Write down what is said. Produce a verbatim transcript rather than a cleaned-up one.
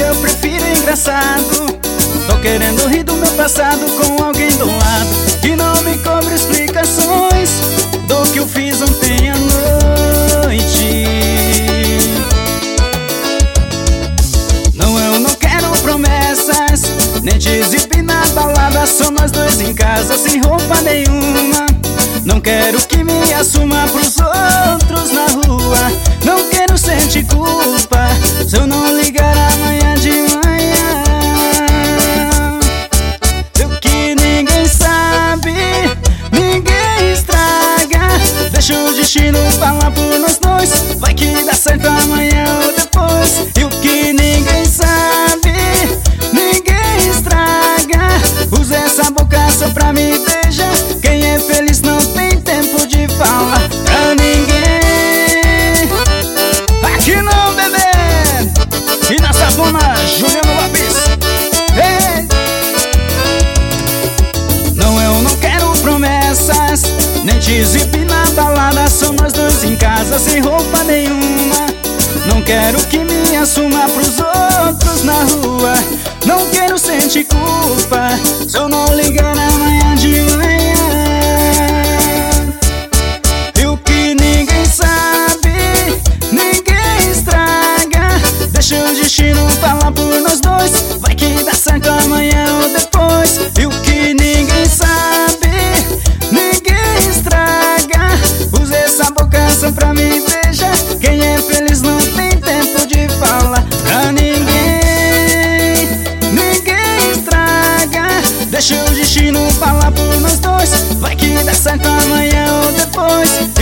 eu prefiro engraçado. Tô querendo rir do meu passado com alguém do lado que não me cobre explicações do que eu fiz ontem à noite. Não, eu não quero promessas, nem te exibir na balada. Só nós dois em casa, sem roupa nenhuma. Não quero que me assuma pros outros na rua. Não quero sentir culpa se eu não ligar amanhã de manhã. O que ninguém sabe, ninguém estraga. Deixa o destino falar por nós dois. Vai que dá certo amanhã ou depois. E o que ninguém sabe, ninguém estraga. Usa essa boca só pra me beijar. Quem é feliz não tem tempo de falar pra ninguém. Aqui não, bebê. E na savana, Juliano Lopes. Ei. Não, eu não quero promessas, nem te exibir na balada. Só nós dois em casa, sem roupa nenhuma. Não quero que me assuma pros outros na rua. Não quero sentir culpa se eu não ligar amanhã de manhã. E o que ninguém sabe, ninguém estraga. Deixa o destino falar por nós dois. Vai que dá certo amanhã ou depois. E o que ninguém sabe, ninguém estraga. Usa essa boca só pra me beijar. Quem é feliz não tem tempo de falar pra ninguém. Ninguém estraga. Deixa o destino falar por nós dois. Vai que dá certo amanhã ou depois.